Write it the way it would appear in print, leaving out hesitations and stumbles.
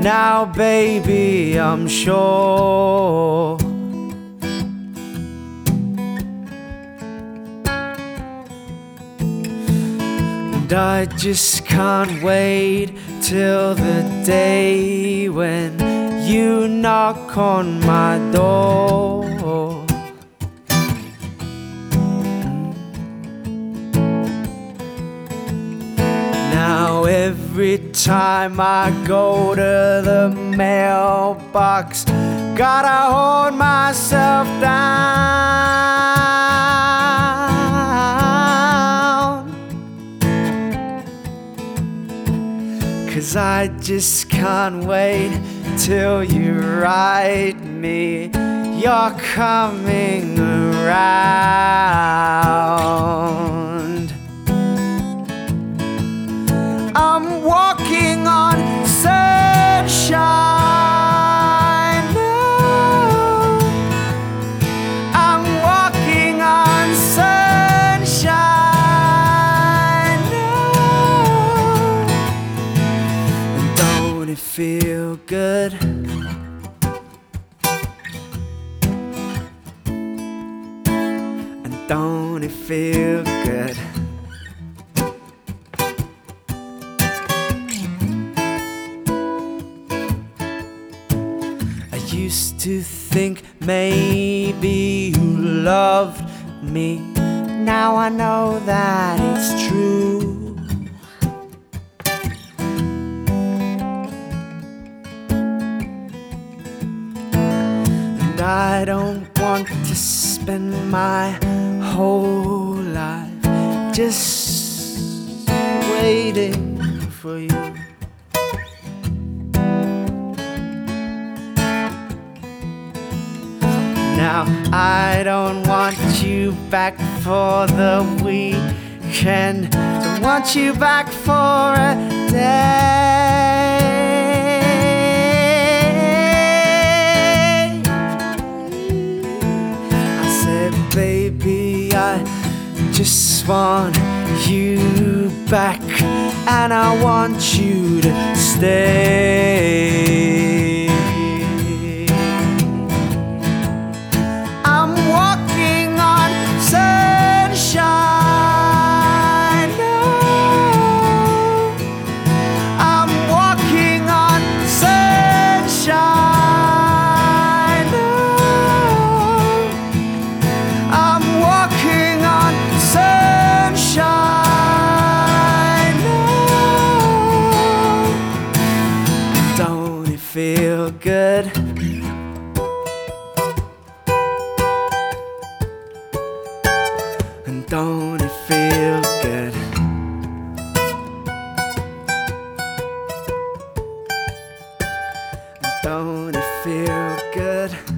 Now baby, I'm sure and I just can't wait till the day when you knock on my door. Now every time I go to the mailbox, gotta hold myself down, 'cause I just can't wait till you write me you're coming around. I'm walking on sunshine now. I'm walking on sunshine now. And don't it feel good? And don't it feel good? Used to think maybe you loved me. Now I know that it's true. And I don't want to spend my whole life just waiting for you. Now I don't want you back for the weekend. Don't want you back for a day. I said, baby, I just want you back, and I want you to stay. Feel good? And don't it feel good? And don't it feel good?